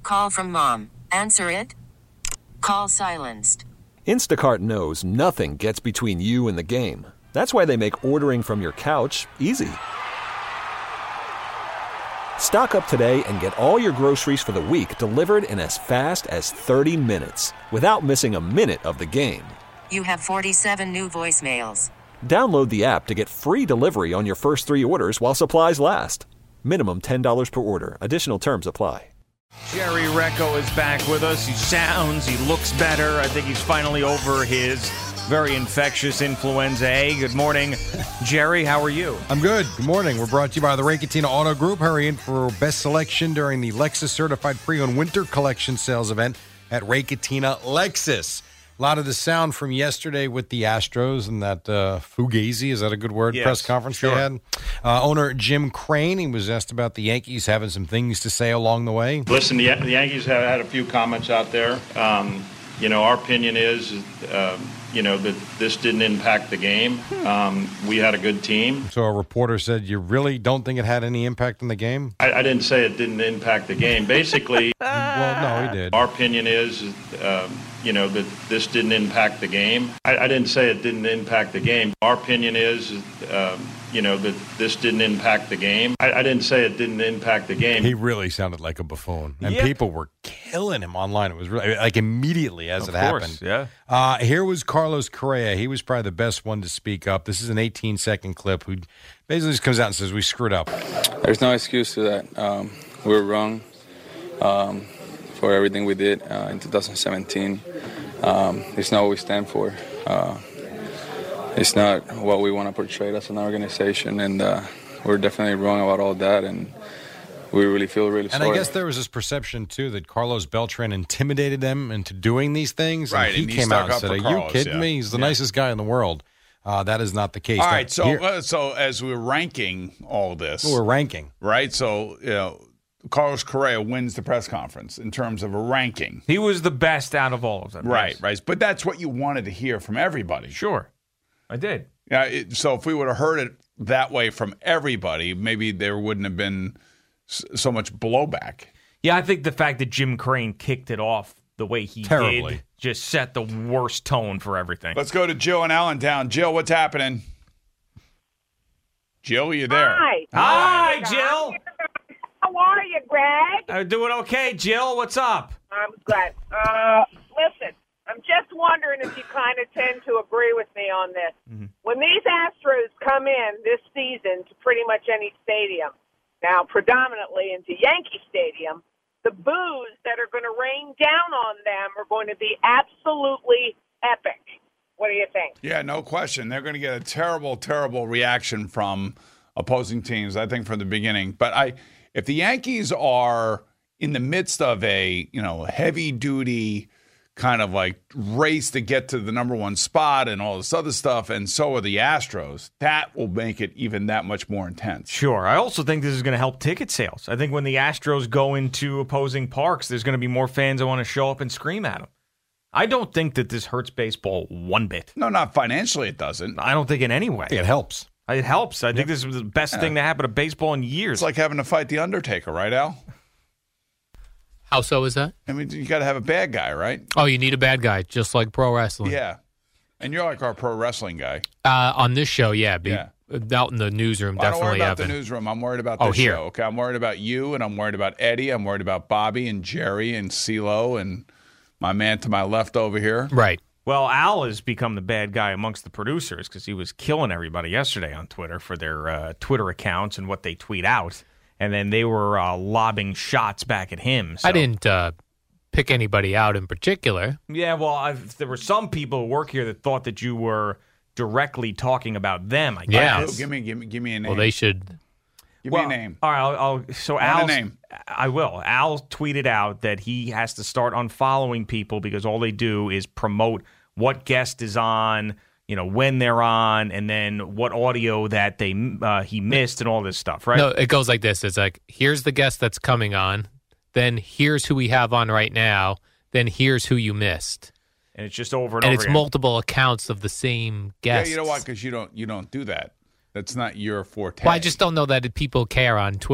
Call from mom. Answer it. Call silenced. Instacart knows nothing gets between you and the game. That's why they make ordering from your couch easy. Stock up today and get all your groceries for the week delivered in as fast as 30 minutes without missing a minute of the game. You have 47 new voicemails. Download the app to get free delivery on your first 3 orders while supplies last. Minimum $10 per order. Additional terms apply. Jerry Recco is back with us. He looks better. I think he's finally over his very infectious influenza A. Good morning, Jerry. How are you? I'm good. Good morning. We're brought to you by the Ray Catena Auto Group. Hurry in for best selection during the Lexus Certified Pre-Owned Winter Collection sales event at Ray Catena Lexus. A lot of the sound from yesterday with the Astros and that Fugazi, is that a good word, yes, press conference sure. they had. Owner Jim Crane, he was asked about the Yankees having some things to say along the way. Listen, the Yankees have had a few comments out there. Our opinion is, that this didn't impact the game. We had a good team. So a reporter said, you really don't think it had any impact on the game? I didn't say it didn't impact the game. Basically, well, no, he did. Our opinion is, that this didn't impact the game. I didn't say it didn't impact the game. Our opinion is, that this didn't impact the game. I didn't say it didn't impact the game. He really sounded like a buffoon. And Yep. people were killing him online. It was really, like, immediately as Of it course, happened. yeah. Here was Carlos Correa. He was probably the best one to speak up. This is an 18-second clip who basically just comes out and says, we screwed up. There's no excuse to that. We were wrong for everything we did in 2017. It's not what we stand for. It's not what we want to portray as an organization, and we're definitely wrong about all that, and we really feel really sorry. And I guess there was this perception, too, that Carlos Beltran intimidated them into doing these things. Right, And he and he came stuck out and up said, for are you Carlos, kidding yeah. me? He's the nicest guy in the world. That is not the case. All Now, right, here- so as we're ranking all this, we're ranking. right? So, Carlos Correa wins the press conference in terms of a ranking. He was the best out of all of them. Right, yes. right. But that's what you wanted to hear from everybody. Sure. I did. Yeah. So if we would have heard it that way from everybody, maybe there wouldn't have been so much blowback. Yeah, I think the fact that Jim Crane kicked it off the way he Terribly. did just set the worst tone for everything. Let's go to Jill in Allentown. Jill, what's happening? Jill, you there? Hi, Jill. How are you, Greg? I'm doing okay. Jill, what's up? I'm good. Listen, I'm just wondering if you kind of tend to agree with me on this. Mm-hmm. When these Astros come in this season to pretty much any stadium, now predominantly into Yankee Stadium, the boos that are going to rain down on them are going to be absolutely epic. What do you think? Yeah, no question. They're going to get a terrible, terrible reaction from opposing teams, I think, from the beginning. But if the Yankees are in the midst of a, heavy-duty kind of like race to get to the number one spot and all this other stuff, and so are the Astros, that will make it even that much more intense. Sure. I also think this is going to help ticket sales. I think when the Astros go into opposing parks, there's going to be more fans that want to show up and scream at them. I don't think that this hurts baseball one bit. No, not financially it doesn't. I don't think in any way. I think it helps. It helps. I think this is the best thing to happen to baseball in years. It's like having to fight The Undertaker, right, Al? How so is that? I mean, you got to have a bad guy, right? Oh, you need a bad guy, just like pro wrestling. Yeah. And you're like our pro wrestling guy. On this show, yeah. Yeah. Out in the newsroom, I don't worry definitely about the Evan. newsroom. I'm worried about Oh, this here. show. Okay, I'm worried about you, and I'm worried about Eddie. I'm worried about Bobby and Jerry and CeeLo and my man to my left over here. Right. Well, Al has become the bad guy amongst the producers because he was killing everybody yesterday on Twitter for their Twitter accounts and what they tweet out. And then they were lobbing shots back at him. So. I didn't pick anybody out in particular. Yeah, well, there were some people who work here that thought that you were directly talking about them, I Yeah. guess. Give me a name. Well, they should. Give me a name. All right, so I want Al, a name. I will. Al tweeted out that he has to start unfollowing people because all they do is promote what guest is on, when they're on, and then what audio that he missed and all this stuff, right? No, it goes like this. It's like, here's the guest that's coming on. Then here's who we have on right now. Then here's who you missed. And it's just over and And over it's again. multiple accounts of the same guest. Yeah, you know why? Because you don't do that. That's not your forte. Well, I just don't know that people care on Twitter.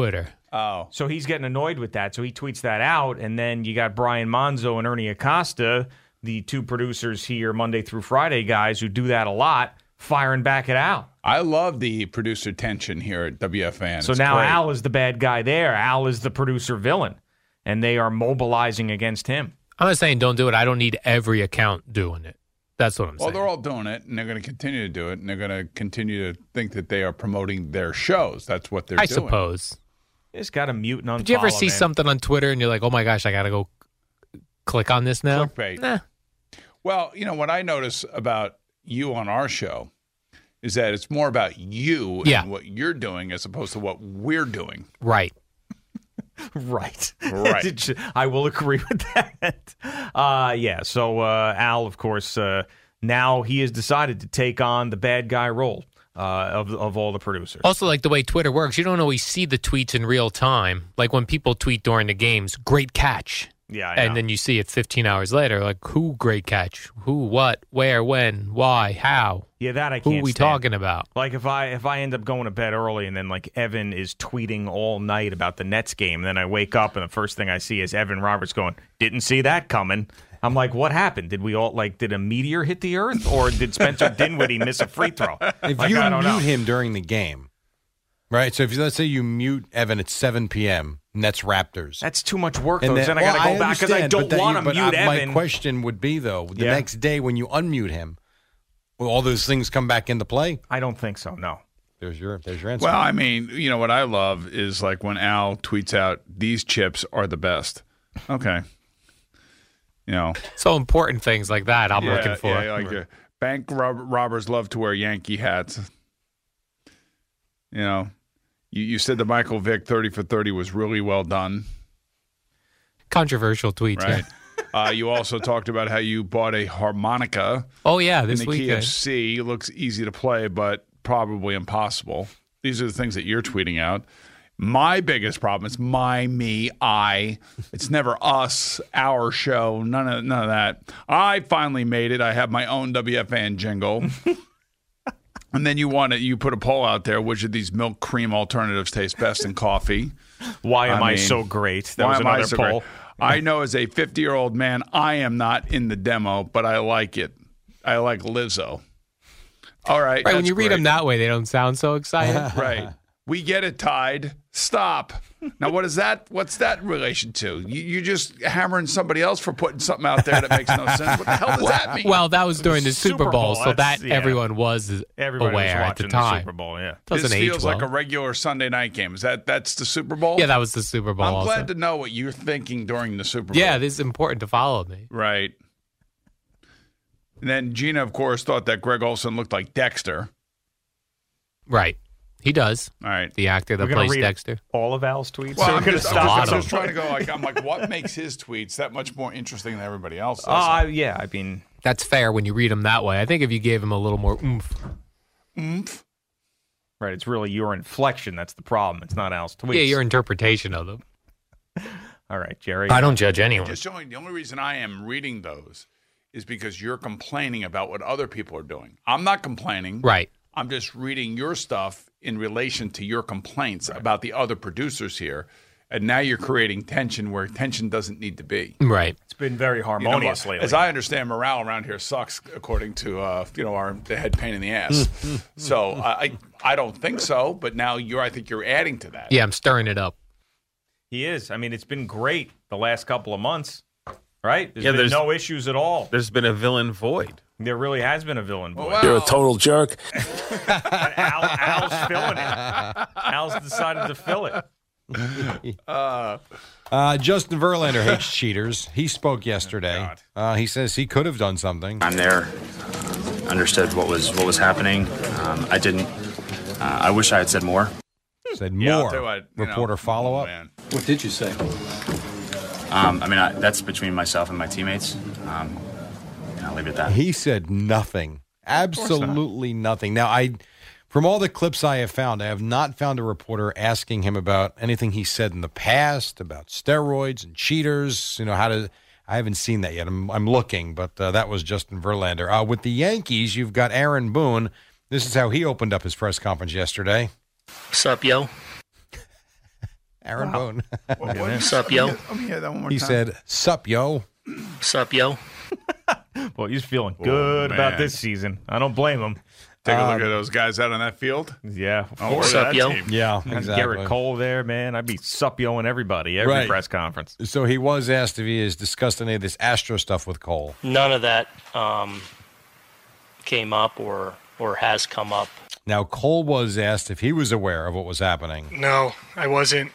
Oh. So he's getting annoyed with that. So he tweets that out. And then you got Brian Monzo and Ernie Acosta, the two producers here, Monday through Friday guys who do that a lot, firing back at Al. I love the producer tension here at WFAN. So It's now great. Al is the bad guy there. Al is the producer villain. And they are mobilizing against him. I'm not saying don't do it. I don't need every account doing it. That's what I'm Well, saying. they're all doing it, and they're going to continue to do it, and they're going to continue to think that they are promoting their shows. That's what they're I doing. suppose. You just got to mute and unfollow. Did you ever see man. something on Twitter and you're like, oh my gosh, I got to go click on this now? Clickbait. Nah. Well, what I notice about you on our show is that it's more about you Yeah. and what you're doing as opposed to what we're doing. Right. Right. Right. I will agree with that. Yeah. So Al, of course, now he has decided to take on the bad guy role of all the producers. Also, like the way Twitter works, you don't always see the tweets in real time. Like when people tweet during the games, great catch. Yeah, I know. And then you see it 15 hours later, like who great catch? Who, what, where, when, why, how? Yeah, that I Who can't we stand. talking about? Like if I end up going to bed early and then like Evan is tweeting all night about the Nets game, and then I wake up and the first thing I see is Evan Roberts going, "Didn't see that coming." I'm like, what happened? Did we all did a meteor hit the earth, or did Spencer Dinwiddie miss a free throw? If Like, you I don't know. mute him during the game, right? So if let's say you mute Evan at 7 p.m. Nets Raptors. That's too much work, though. And then I got to go back because I understand, don't but want to mute Evan. My question would be, though, the Yeah. next day when you unmute him, will all those things come back into play? I don't think so. No. There's your answer. Well, I mean, what I love is like when Al tweets out, "These chips are the best." Okay. So important things like that I'm Yeah, looking for. Yeah, like bank robbers love to wear Yankee hats. You said the Michael Vick 30 for 30 was really well done. Controversial tweets. Right. Yeah. You also talked about how you bought a harmonica Oh, yeah, in this the key weekend. of C. It looks easy to play, but probably impossible. These are the things that you're tweeting out. My biggest problem is me, I. It's never us, our show, none of that. I finally made it. I have my own WFAN jingle. And then you put a poll out there, which of these milk cream alternatives taste best in coffee? Why am I mean, so great? That why was am I another so poll. great? I know as a 50-year-old man, I am not in the demo, but I like it. I like Lizzo. All right. Right, when that's you read great. them that way, they don't sound so excited. Right. We get it, Tide. Stop. Now, what's that relation to? You just hammering somebody else for putting something out there that makes no sense. What the hell does that mean? Well, that was during the Super Bowl, so that's- that yeah. everyone was Everybody aware was at watching the time. Super Bowl. Yeah. Doesn't this age feels well. like a regular Sunday night game. That's the Super Bowl? Yeah, that was the Super Bowl. I'm also. glad to know what you're thinking during the Super Bowl. Yeah, this is important to follow me. Right. And then Gina, of course, thought that Greg Olson looked like Dexter. Right. He does. All right. The actor that We're gonna plays read Dexter. all of Al's tweets. Well, So I'm we're gonna just, stop lot at of some trying to point. go I'm like, what makes his tweets that much more interesting than everybody else's? Yeah, I mean, That's fair when you read him that way. I think if you gave him a little more oomph. right. It's really your inflection that's the problem. It's not Al's tweets. Yeah, your interpretation of them. All right, Jerry. I don't judge anyone. the only reason I am reading those is because you're complaining about what other people are doing. I'm not complaining. Right. I'm just reading your stuff in relation to your complaints about the other producers here. And now you're creating tension where tension doesn't need to be. Right. It's been very harmonious lately. As I understand, morale around here sucks, according to the head pain in the ass. So I don't think so, but now I think you're adding to that. Yeah, I'm stirring it up. He is. I mean, it's been great the last couple of months, right? Yeah, been there's- no issues at all. There's been a villain void. There really has been a villain void. Wow. You're a total jerk. Al's filling it. Al's decided to fill it. Justin Verlander hates cheaters. He spoke yesterday. He says he could have done something. I'm there, understood what was happening. I didn't. I wish I had said more. Said Yeah, I'll more. tell you what, Reporter follow-up. man. What did you say? That's between myself and my teammates. I'll leave it at that. He said nothing. Absolutely nothing. Now, from all the clips I have found, I have not found a reporter asking him about anything he said in the past about steroids and cheaters. I haven't seen that yet. I'm looking, but that was Justin Verlander. With the Yankees, you've got Aaron Boone. This is how he opened up his press conference yesterday. What's up, yo? Aaron Boone. Sup, yo? Let me hear that one more He time. said, "Sup, yo." Sup, yo? Well, he's feeling good about man. this season. I don't blame him. Take a look at those guys out on that field. Yeah. Oh, Sup, yo? Yeah, And exactly. Garrett Cole there, man. I'd be sup-yoing everybody, every Right. press conference. So he was asked if he has discussed any of this Astro stuff with Cole. None of that came up or has come up. Now, Cole was asked if he was aware of what was happening. No, I wasn't.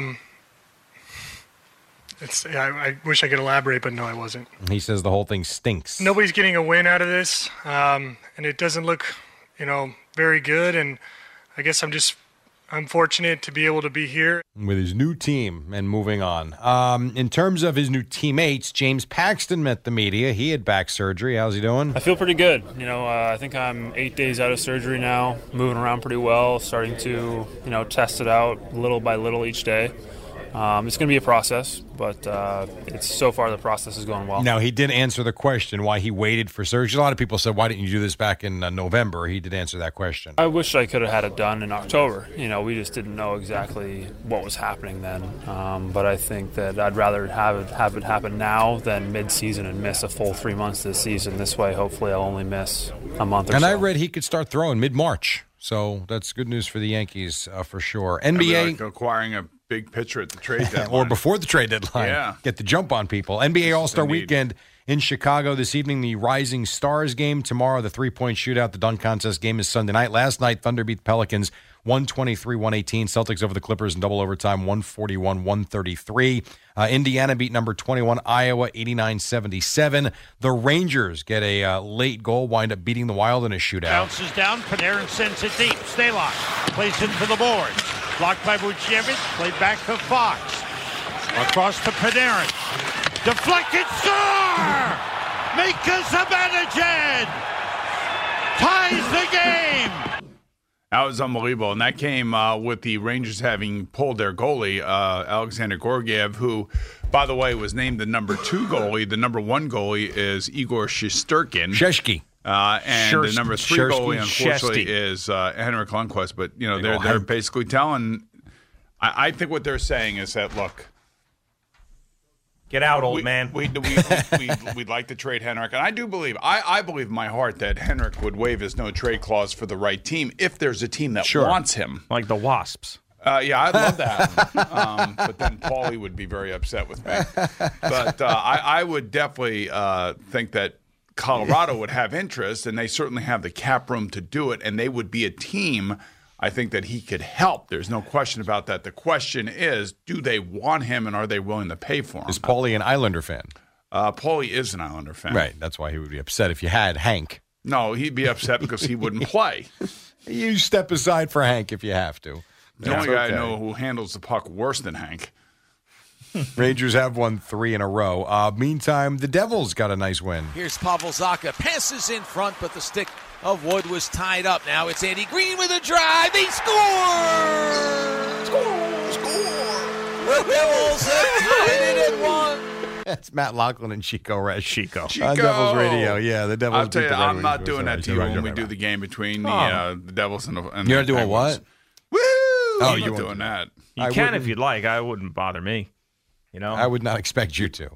I wish I could elaborate, but no, I wasn't. He says the whole thing stinks. Nobody's getting a win out of this, and it doesn't look, very good. And I guess I'm fortunate to be able to be here. With his new team and moving on. In terms of his new teammates, James Paxton met the media. He had back surgery. How's he doing? I feel pretty good. I think I'm 8 days out of surgery now, moving around pretty well, starting to, test it out little by little each day. It's going to be a process, but so far the process is going well. Now, he did answer the question why he waited for surgery. A lot of people said, why didn't you do this back in November? He did answer that question. I wish I could have had it done in October. We just didn't know exactly what was happening then. But I think that I'd rather have it happen now than mid-season and miss a full 3 months this season. This way, hopefully, I'll only miss a month or so. And I read he could start throwing mid-March. So that's good news for the Yankees for sure. NBA. Like acquiring a big pitcher at the trade deadline. Or before the trade deadline. Yeah. Get the jump on people. NBA All-Star Weekend in Chicago this evening, the Rising Stars game. Tomorrow, the three-point shootout. The dunk contest game is Sunday night. Last night, Thunder beat the Pelicans 123-118. Celtics over the Clippers in double overtime 141-133. Indiana beat number 21 Iowa 89-77. The Rangers get a late goal, wind up beating the Wild in a shootout. Bounces down. Panarin sends it deep. Stalock plays it for the boards. Blocked by Vucevic. Played back to Fox. Across to Panarin. Deflected. Score! Mika Zibanejad ties the game. That was unbelievable. And that came with the Rangers having pulled their goalie, Alexander Georgiev, who, by the way, was named the number 2 goalie. The number 1 goalie is Igor Shesterkin. Sheshki. And the number 3 goalie, unfortunately, is Henrik Lundqvist. But, they're basically telling – I think what they're saying is that, look – get out, old man. We'd like to trade Henrik. And I do believe, I believe in my heart that Henrik would waive his no-trade clause for the right team if there's a team that wants him. Like the Wasps. Yeah, I'd love that. But then Paulie would be very upset with me. But I would definitely think that Colorado would have interest, and they certainly have the cap room to do it, and they would be a team I think that he could help. There's no question about that. The question is, do they want him, and are they willing to pay for him? Is Paulie an Islander fan? Paulie is an Islander fan. Right. That's why he would be upset if you had Hank. No, he'd be upset because he wouldn't play. You step aside for Hank if you have to. The only guy I know who handles the puck worse than Hank. Rangers have won 3 in a row. Meantime, the Devils got a nice win. Here's Pavel Zacha. Passes in front, but the stick of Wood was tied up. Now it's Andy Green with a drive. They score! Score! The Devils have tied it at 1. That's Matt Lachlan and Chico Red. Chico. On Devils Radio. Yeah, the Devils I'll tell beat you, the Red I'm Wings. not doing that to you when we do the game between the Devils and the You're not doing what? Woo! Oh, I'm you not doing that. You can if you'd like. I wouldn't bother me. I would not expect you to.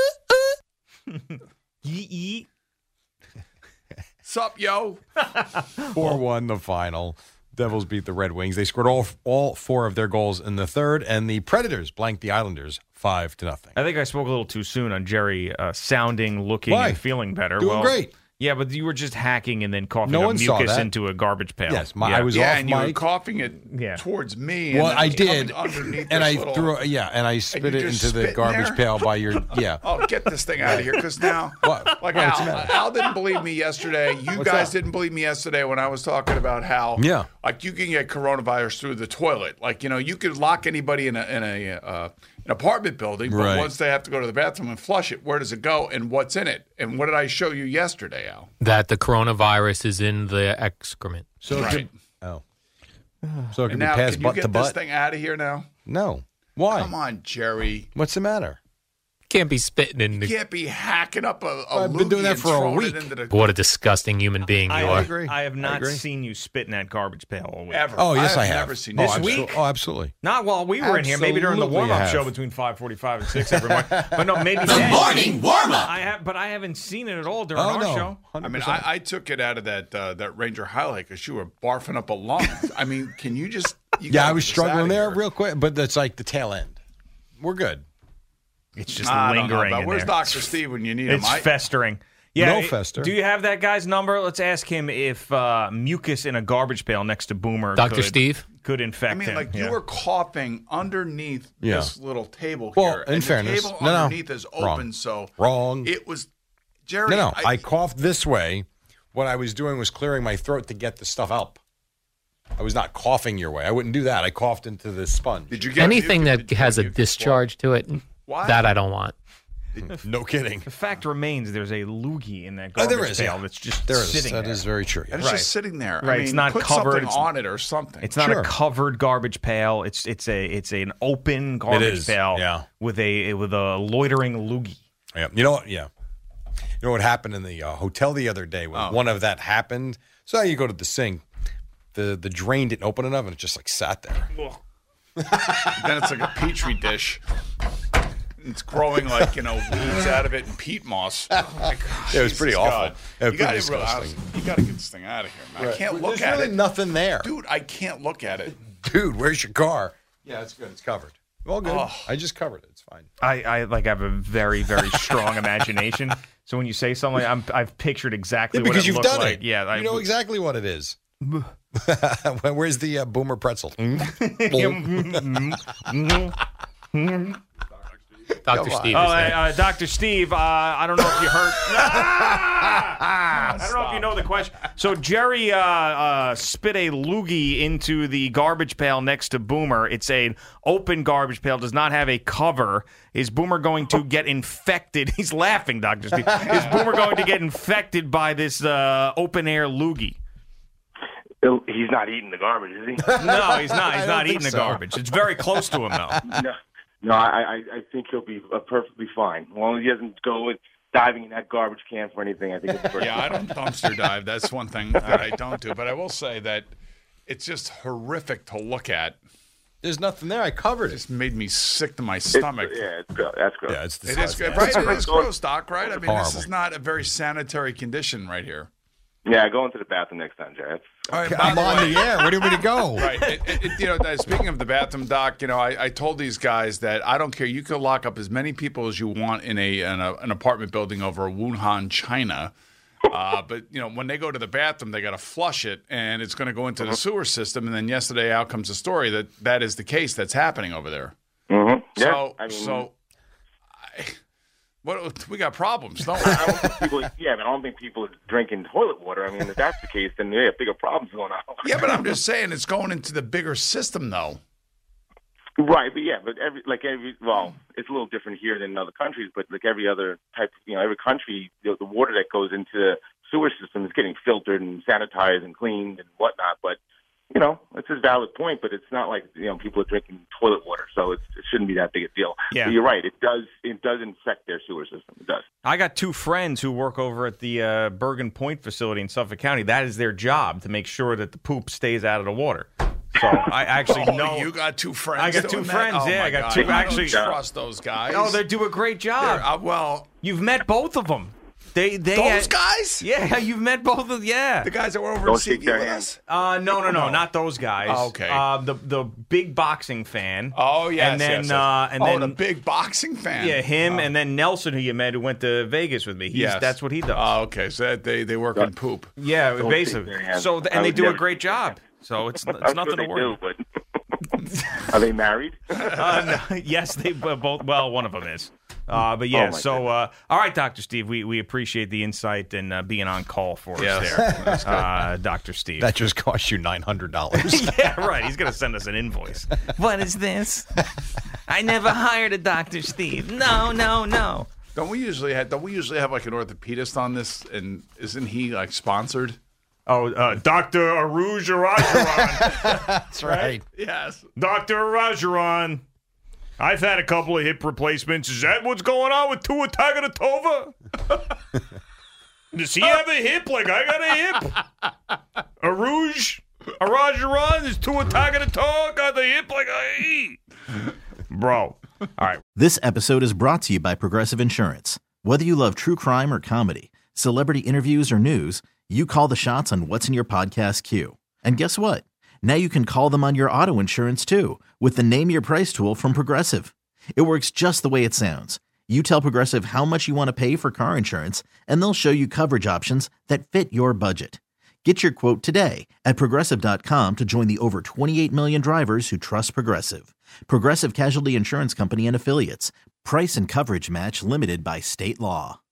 Sup, yo? 4-1 the final. Devils beat the Red Wings. They scored all 4 of their goals in the third, and the Predators blanked the Islanders 5-0. I think I spoke a little too soon on Jerry sounding, looking, Why? and feeling better. Doing great. Yeah, but you were just hacking and then coughing No up one saw mucus that. into a garbage pail. Yes, I was off and you were mic. coughing it towards me. Well, and I it was did, coming underneath and this I little- threw and I spit you it just into the spit in garbage there? pail by your Oh, get this thing out of here, because now, What? like What's the matter? Al didn't believe me yesterday. You What's guys up? didn't believe me yesterday when I was talking about how, like you can get coronavirus through the toilet. Like you could lock anybody in an apartment building, but Right. once they have to go to the bathroom and flush it, where does it go and what's in it? And what did I show you yesterday, Al? That the coronavirus is in the excrement. So Right. it could, so it could And be now, passed can you butt get to this butt. thing out of here now? No. Why? Come on, Jerry. What's the matter? Can't be spitting in You the. can't be hacking up a I've been doing loogie that and for a throwing week. it into the What a disgusting human being you are. I have not seen you spit in that garbage pail all week. ever. Oh, yes, I have. Never seen This you. week? Oh, absolutely. Not while we were in here. Maybe during the Absolutely warm-up have. show between 5:45 and 6 every morning. But no, maybe The then. morning warm-up. But I haven't seen it at all during Oh, our no. show. 100%. I mean, I took it out of that Ranger highlight because you were barfing up a lung. I mean, can you just? You Yeah, gotta I was get this struggling outta there here. real quick, but that's like the tail end. We're good. It's just I don't know lingering about- in Where's there. Dr. Steve when you need It's him? festering. Yeah, No fester. Do you have that guy's number? Let's ask him if mucus in a garbage pail next to Boomer Dr. Steve? could infect I mean, him. like Yeah. you were coughing underneath Yeah. this little table Well, here. in and fairness, the table no. underneath is open, Wrong. so Wrong. it was. Jerry, No. I coughed this way. What I was doing was clearing my throat to get the stuff up. I was not coughing your way. I wouldn't do that. I coughed into the sponge. Did you get Anything mucus? that Did you has get a mucus? discharge to it, Why? that I don't want. No kidding. The fact remains, there's a loogie in that Oh, garbage there is, pail yeah. that's just There is. sitting That there. is very true. And Yeah. it's just sitting there. Right, I mean, it's not put covered. something It's- on it or something. It's not Sure. a covered garbage pail. It's an open garbage is, pail yeah. with a loitering loogie. Yeah. You know what? Yeah. You know what happened in the hotel the other day when one of that happened? So you go to the sink, the drain didn't open enough, and it just like sat there. Then it's like a petri dish. It's growing like weeds out of it and peat moss. Oh my gosh, Yeah, it was pretty Jesus awful. God. Yeah, You pretty gotta disgusting. You got to get this thing out of here, man. I Right. can't look There's at really it, nothing there, dude. I can't look at it. Dude, where's your car? Yeah, it's good. It's covered. All good. Oh. I just covered it. It's fine. I have a very, very strong imagination. So when you say something, I've pictured exactly Yeah, what because it you've looked done like. it. Yeah, you know exactly what it is. Where's the Boomer pretzel? Dr. Steve Oh, is there. Dr. Steve, I don't know if you heard. I don't know if you know the question. So Jerry spit a loogie into the garbage pail next to Boomer. It's an open garbage pail, does not have a cover. Is Boomer going to get infected? He's laughing, Dr. Steve. Is Boomer going to get infected by this open-air loogie? He's not eating the garbage, is he? No, he's not. He's I don't not think eating the so. garbage. It's very close to him, though. No, I think he'll be perfectly fine. As long as he doesn't go diving in that garbage can for anything, I think it's perfectly Yeah, I don't dumpster dive. That's one thing that I don't do. But I will say that it's just horrific to look at. There's nothing there. I covered it. It's made me sick to my stomach. It's gross. That's gross. Yeah, it's It is disgusting. good, right? It is It's gross, Doc. Right? I mean, this horrible. is not a very sanitary condition right here. Yeah, go into the bathroom next time, Jared. All right, I'm by on way- the air. Where do you want me to go? Right. Speaking of the bathroom, Doc, I told these guys that I don't care. You can lock up as many people as you want in an apartment building over Wuhan, China. But when they go to the bathroom, they got to flush it, and it's going to go into the sewer system. And then yesterday, out comes a story that is the case that's happening over there. Mm-hmm. So, Yeah, we got problems, don't we? I don't think people, yeah, but I don't think people are drinking toilet water. I mean, if that's the case, then they have bigger problems going on. Yeah, but I'm just saying it's going into the bigger system, though. Right, but well, it's a little different here than in other countries, but like every other type, every country, the water that goes into the sewer system is getting filtered and sanitized and cleaned and whatnot. But it's a valid point, but it's not like people are drinking toilet water, so it shouldn't be that big a deal. Yeah. But you're right, it does infect their sewer system. It does. I got two friends who work over at the Bergen Point facility in Suffolk County. That is their job, to make sure that the poop stays out of the water. So I actually know. You got two friends. I got two doing that? friends. Oh, Yeah, my I got God. two. I Actually, don't trust those guys. No, they do a great job. Well, you've met both of them. They those guys? Yeah, you've met both of. Yeah, the guys that were over Don't in shake CV their with hands. us. No, not those guys. Oh, okay. The big boxing fan. Oh yes, and then yes. and oh, then the big boxing fan. Yeah, him, and then Nelson, who you met, who went to Vegas with me. Yes. That's what he does. Oh, okay. So they work on poop. Yeah, Don't basically. shake their hands. So I and they would do a never great shake their job. So it's I'm nothing sure to they worry. do, but are they married? No, yes, they both. Well, one of them is. But yeah, Oh, my so all right, Dr. Steve, we appreciate the insight and being on call for us Yes. there, Dr. Steve. That just cost you $900. Yeah, right. He's gonna send us an invoice. What is this? I never hired a Dr. Steve. No. Don't we usually have like an orthopedist on this? And isn't he like sponsored? Oh, Dr. Aruj Rajaran. That's right. Yes. Dr. Rajaran. I've had a couple of hip replacements. Is that what's going on with Tua Tagovailoa? Does he have a hip like I got a hip? Araj Aran is Tua Tagovailoa got the hip like I Bro. All right. This episode is brought to you by Progressive Insurance. Whether you love true crime or comedy, celebrity interviews or news, you call the shots on what's in your podcast queue. And guess what? Now you can call them on your auto insurance too with the Name Your Price tool from Progressive. It works just the way it sounds. You tell Progressive how much you want to pay for car insurance, and they'll show you coverage options that fit your budget. Get your quote today at Progressive.com to join the over 28 million drivers who trust Progressive. Progressive Casualty Insurance Company and Affiliates. Price and coverage match limited by state law.